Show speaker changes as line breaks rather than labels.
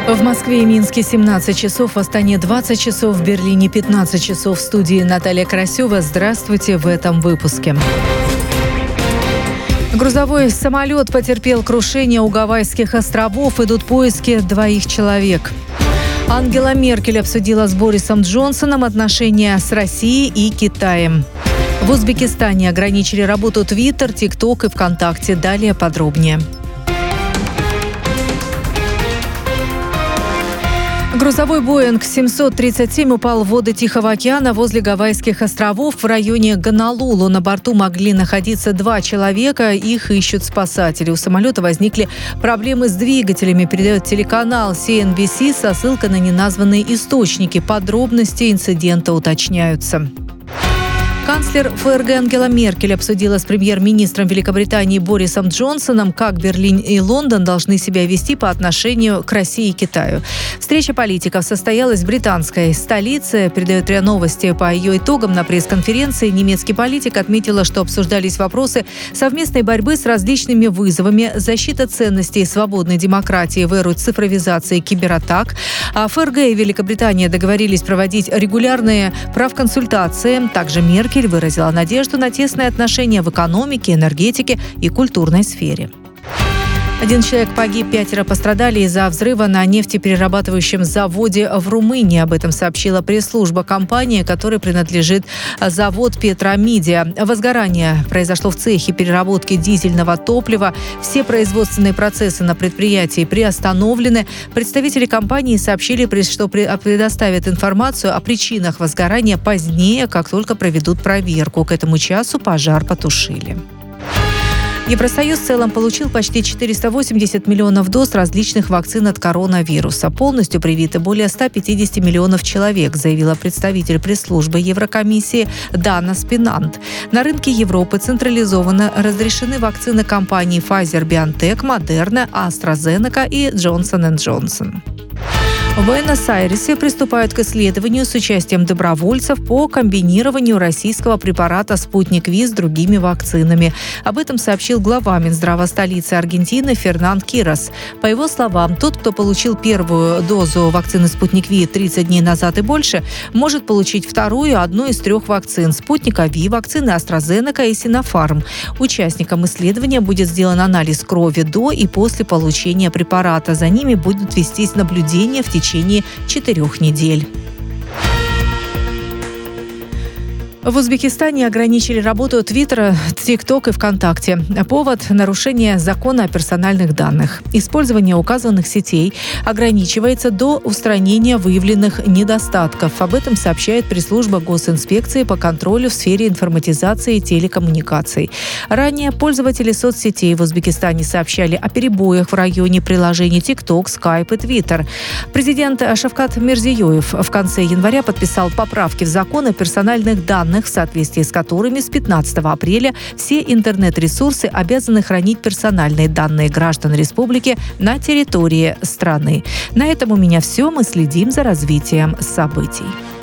В Москве и Минске 17 часов, в Астане 20 часов, в Берлине 15 часов. В студии Наталья Карасева. Здравствуйте в этом выпуске. Грузовой самолет потерпел крушение у Гавайских островов. Идут поиски 2 человек. Ангела Меркель обсудила с Борисом Джонсоном отношения с Россией и Китаем. В Узбекистане ограничили работу Twitter, TikTok и ВКонтакте. Далее подробнее. Грузовой «Боинг 737» упал в воды Тихого океана возле Гавайских островов в районе Гонолулу. На борту могли находиться 2 человека, их ищут спасатели. У самолета возникли проблемы с двигателями, передает телеканал CNBC со ссылкой на неназванные источники. Подробности инцидента уточняются. Канцлер ФРГ Ангела Меркель обсудила с премьер-министром Великобритании Борисом Джонсоном, как Берлин и Лондон должны себя вести по отношению к России и Китаю. Встреча политиков состоялась в британской столице. Передает РИА Новости. По ее итогам на пресс-конференции немецкий политик отметила, что обсуждались вопросы совместной борьбы с различными вызовами, защита ценностей свободной демократии в эру цифровизации и кибератак. А ФРГ и Великобритания договорились проводить регулярные правконсультации. Также Меркель выразила надежду на тесные отношения в экономике, энергетике и культурной сфере. 1 человек погиб, 5 пострадали из-за взрыва на нефтеперерабатывающем заводе в Румынии. Об этом сообщила пресс-служба компании, которой принадлежит завод «Петромидия». Возгорание произошло в цехе переработки дизельного топлива. Все производственные процессы на предприятии приостановлены. Представители компании сообщили, что предоставят информацию о причинах возгорания позднее, как только проведут проверку. К этому часу пожар потушили. Евросоюз в целом получил почти 480 миллионов доз различных вакцин от коронавируса. Полностью привиты более 150 миллионов человек, заявила представитель пресс-службы Еврокомиссии Дана Спинант. На рынке Европы централизованно разрешены вакцины компаний Pfizer-BioNTech, Moderna, AstraZeneca и Johnson & Johnson. В Буэнос-Айресе приступают к исследованию с участием добровольцев по комбинированию российского препарата «Спутник Ви» с другими вакцинами. Об этом сообщил глава Минздрава столицы Аргентины Фернан Кирос. По его словам, тот, кто получил первую дозу вакцины «Спутник Ви» 30 дней назад и больше, может получить вторую одну из 3 вакцин – «Спутника Ви», вакцины AstraZeneca и Sinopharm. Участникам исследования будет сделан анализ крови до и после получения препарата. За ними будут вестись наблюдения в течение 4 недель. В Узбекистане ограничили работу Твиттера, ТикТок и ВКонтакте. Повод – нарушение закона о персональных данных. Использование указанных сетей ограничивается до устранения выявленных недостатков. Об этом сообщает пресс-служба Госинспекции по контролю в сфере информатизации и телекоммуникаций. Ранее пользователи соцсетей в Узбекистане сообщали о перебоях в районе приложений ТикТок, Скайп и Твиттер. Президент Шавкат Мирзиёев в конце января подписал поправки в закон о персональных данных, в соответствии с которыми с 15 апреля все интернет-ресурсы обязаны хранить персональные данные граждан республики на территории страны. На этом у меня все. Мы следим за развитием событий.